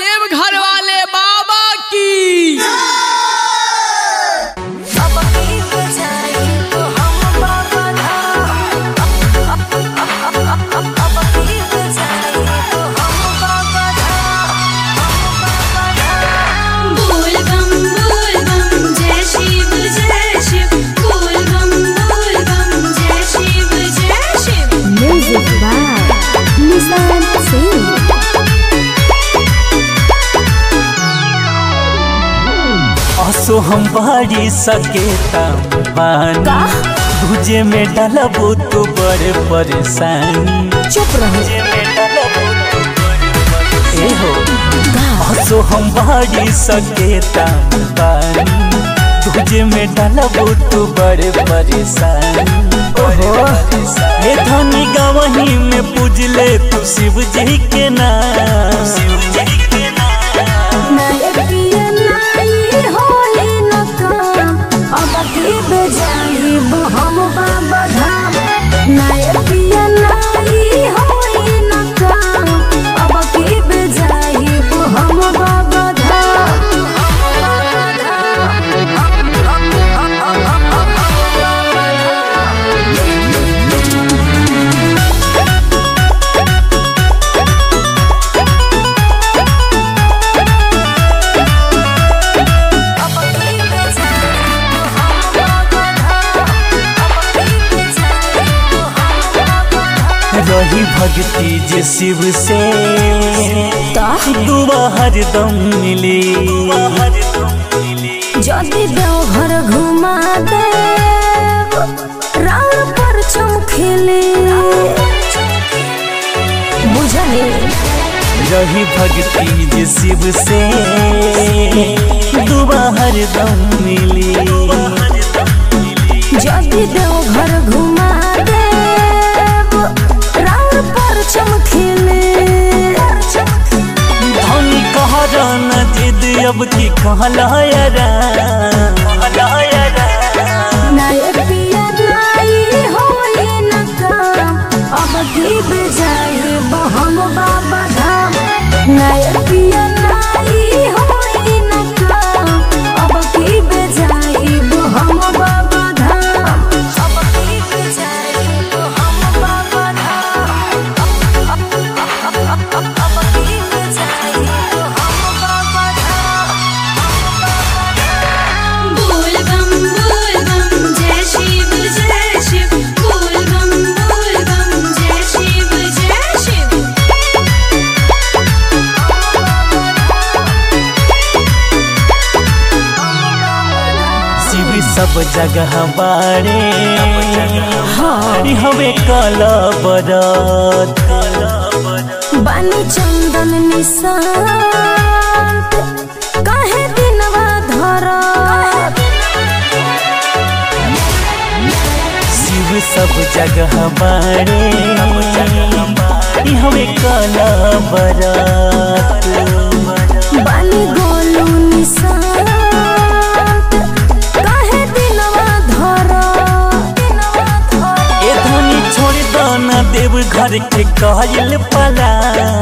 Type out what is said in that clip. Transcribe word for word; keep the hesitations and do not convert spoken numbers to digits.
देवघर वाले बाबा की। असो हम बारी सकेता बानी भुजे में डलबो तो बड़े परेशानी। चुप रहो ए हो असो हम बारी सकेता बानी भुजे में डलबो तो बड़े परेशानी। हे धनी गवही में पूजले तू शिव जी के नाम। हम बाबा धाम नाय पिया नाई होई न काम अब की बजाई हम बाबा धाम। रही भक्ति जे शिव से दुआ हरदम मिली। जदि देवघर घुमा दे राउर पर चमकेले बुझले। रही भक्ति जे शिव से दुआ हरदम मिली। जदि देवघर घुमा दे चमकेले धनी कहरा न जिद अब की कहला यारा। नाय पिया नाई होई न काम अब की बजाई हम बाबा धाम। नाय पिया नाई होई न काम अब की बजाई हम बाबा धाम। अब की बजाई हम बाबा धाम। सब जगह बारे हवे काला बरात बानी चंदन निशान काहे दिनवा धरा। शिव सब जगह बारे हवे काला बरात बानी गोलू निशान देव घर के कहल पला।